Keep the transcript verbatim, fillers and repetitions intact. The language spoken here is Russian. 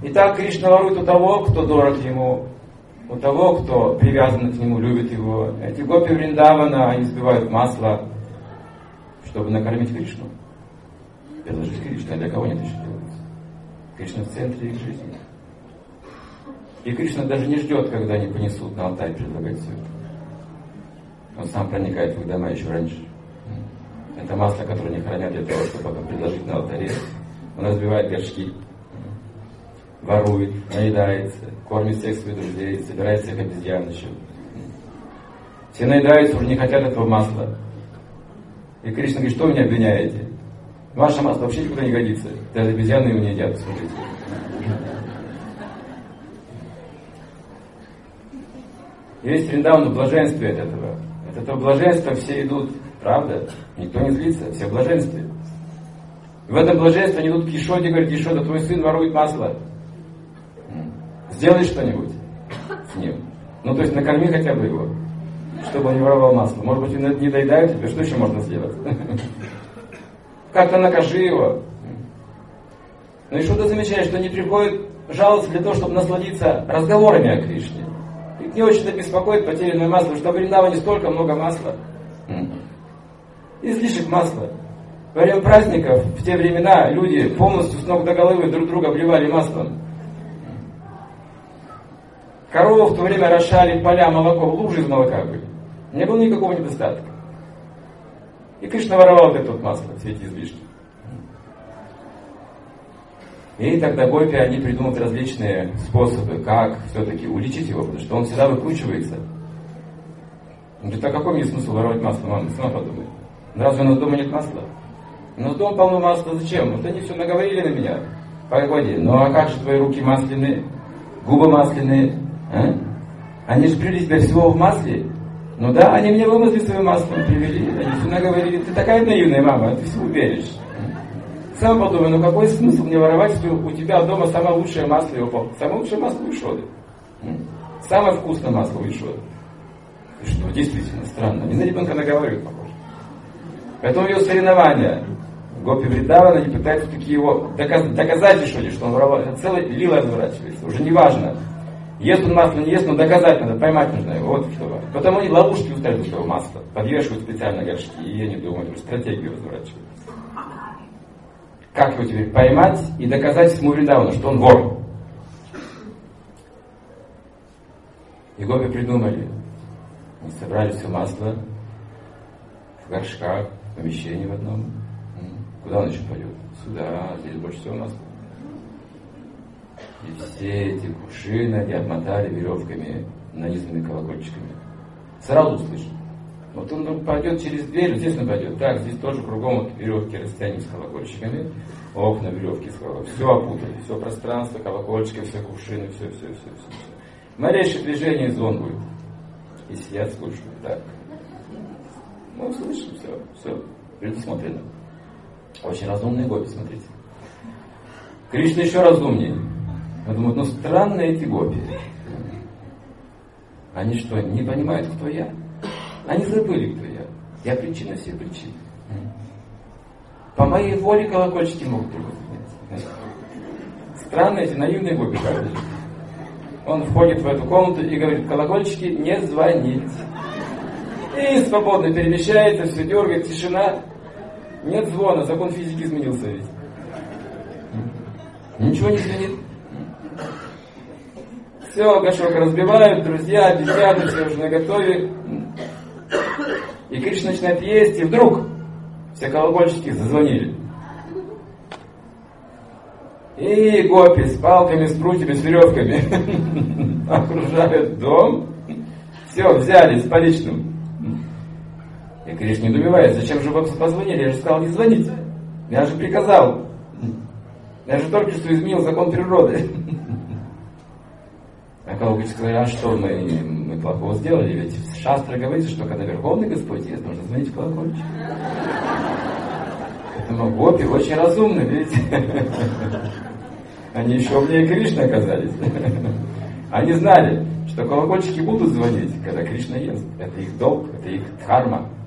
Итак, Кришна ворует у того, кто дорог ему, у того, кто привязан к нему, любит его. Эти гопи Вриндавана, они сбивают масло, чтобы накормить Кришну. Предложить Кришне, а для кого они это еще делают? Кришна в центре их жизни. И Кришна даже не ждет, когда они понесут на алтарь предлагать все это. Он сам проникает в их дома еще раньше. Это масло, которое они хранят для того, чтобы потом предложить на алтаре. Он разбивает горшки, ворует, наедается, кормит всех своих друзей, собирает всех обезьян еще. Все наедаются, уже не хотят этого масла. И Кришна говорит, что вы меня обвиняете? Ваше масло вообще никуда не годится. Даже обезьяны его не едят, смотрите. Весь Вриндаван в блаженстве от этого. От этого блаженства все идут, правда? Никто не злится, все в блаженстве. И в этом блаженстве они идут к Ешоде и говорят, Ешода, твой сын ворует масло. Сделай что-нибудь с ним. Ну, то есть накорми хотя бы его, чтобы он не воровал масло. Может быть, не доедают тебе, что еще можно сделать? Как-то накажи его. Но Ешода замечает, что они приходят жаловаться для того, чтобы насладиться разговорами о Кришне. Их не очень-то беспокоит потерянное масло, что в Вриндаване столько много масла. Излишек масла. Во время праздников, в те времена, люди полностью с ног до головы друг друга обливали маслом. Коровы в то время рошали поля молоко, лужи из молока были. Не было никакого недостатка. И Кришна воровал это вот масло, все эти излишки. И тогда гопи, они придумают различные способы, как все-таки уличить его, потому что он всегда выкручивается. Он говорит, а какой мне смысл воровать масло, мама, сама подумай. Разве у нас дома нет масла? У нас дома полно масла, зачем? Вот они все наговорили на меня. Погоди, ну а как же твои руки масляные, губы масляные? А? Они же привели тебя всего в масле. Ну да, они мне вымазали своим маслом, привели, они все наговорили. Ты такая наивная мама, ты всему веришь. Сам подумай, ну какой смысл мне воровать, если у тебя дома самое лучшее масло его, самое лучшее масло у Ешоды. Самое вкусное масло у Ешоды. Что действительно странно, они на ребенка наговаривают, похоже. Поэтому ее соревнования. Гопи Вриндавана, они пытаются таки его доказать, доказать Ешоде, что он воровал. Это целая лила разворачивается, уже не важно. Ест он масло, не ест, но доказать надо, поймать нужно его. Вот что важно. Потому они ловушки устраивают этого масла, подвешивают специально горшки, и я не думаю, уже стратегию разворачивают. Как его теперь поймать и доказать всему Вриндавану, что он вор? И гопи придумали. Они собрали все масло в горшках, в помещении в одном. Куда он еще пойдет? Сюда, здесь больше всего масла. И все эти кувшины они обмотали веревками, нанизанными колокольчиками. Сразу услышим. Вот он пойдет через дверь, здесь он пойдет. Так, здесь тоже кругом вот веревки растянем с колокольчиками. Окна, веревки с колокольчиками. Все опутали, все пространство, колокольчики, все кувшины, все, все, все, все, все. Малейшее движение, звон будет. И сидят, слушают. Так. Ну, слышим, все, все. Предусмотрено. Очень разумные гопи, смотрите. Кришна еще разумнее. Я думаю, ну странные эти гопи. Они что, не понимают, кто я? Они забыли, кто я. Я причина всех причин. По моей воле колокольчики могут приготовить. Странные эти наивные гопи, правда? Он входит в эту комнату и говорит, колокольчики, не звонить. И свободно перемещается, все дергает, тишина. Нет звона, закон физики изменился ведь. Ничего не звенит. Все, горшок разбивают, друзья, обезьяны, все уже наготове. И Кришна начинает есть, и вдруг все колокольчики зазвонили. И гопи с палками, с прутьями, с веревками окружают дом. Все, взяли с поличным. И Кришна недоумевает, зачем же вы позвонили? Я же сказал не звонить. Я же приказал. Я же только что изменил закон природы. А колокольчики сказали, а что мы, мы плохого сделали? Ведь в Шастре говорится, что когда Верховный Господь есть, нужно звонить в колокольчик. Поэтому гопи очень разумны, видите? Они еще умнее Кришны оказались. Они знали, что колокольчики будут звонить, когда Кришна ест. Это их долг, это их дхарма.